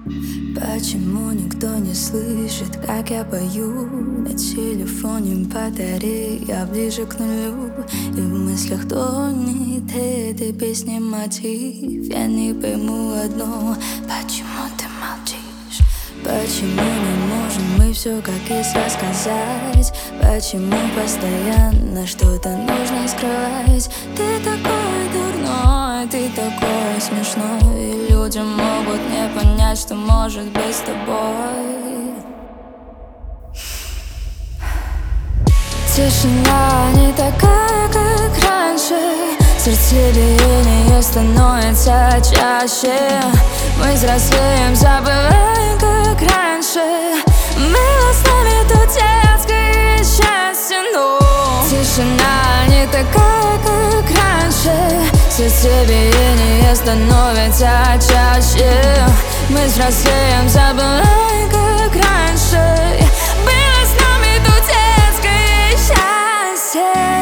Почему никто не слышит, как я пою? На телефоне батарея ближе к нулю, и в мыслях тонет этой песни мотив. Я не пойму одно: почему ты молчишь? Почему не можем мы все как есть рассказать? Почему постоянно что-то нужно скрывать? Ты такой дурной, ты такой смешной, и люди могут не понять, что может быть с тобой. Тишина не такая, как раньше, сердцебиение становится чаще. Мы взрослеем, забываем, как раньше. Было с нами то детское счастье, но тишина не такая, как раньше, сердцебиение становится чаще. Мы взрослеем, забываем, как раньше. Было с нами то детское счастье.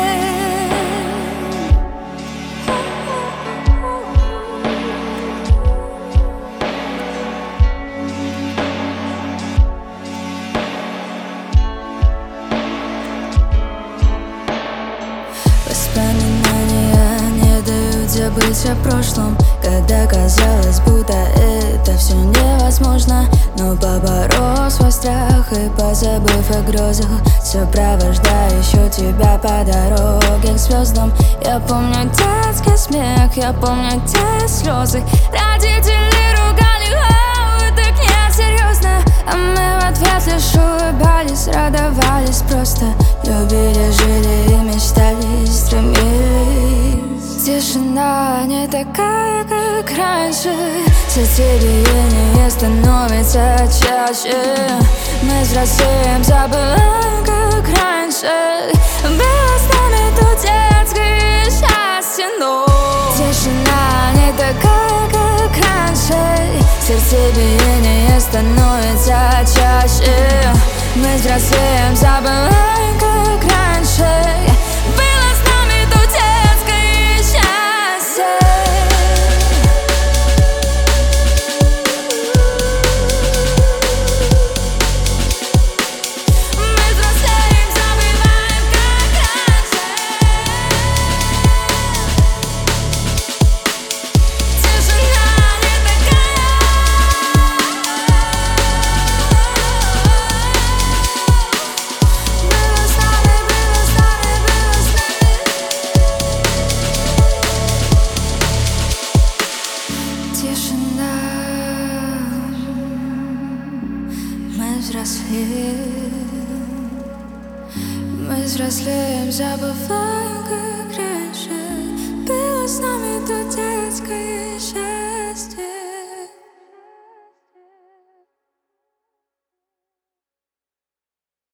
Воспоминания не дают забыть о прошлом, когда казалось, будто это все невозможно. Но поборол свой страх и, позабыв о грозах, сопровождаю еще тебя по дороге к звездам. Я помню детский смех, я помню те слезы. Родители ругали: «О, так несерьезно». А мы в ответ лишь улыбались, радовались, просто любили, жили и мечтали, стремились. Тишина не такая, как раньше, сердцебиение становится чаще. Мы взрослеем, забываем, как раньше. Было с нами то детское счастье, но тишина не такая, как раньше, сердцебиение становится чаще. Мы взрослеем, забываем, как раньше. Было с нами то детское счастье. Мы взрослеем, забываем, как раньше. Тишина не такая. Было с нами, было с нами, было с нами. Тишина. Мы взрослеем, забываем, как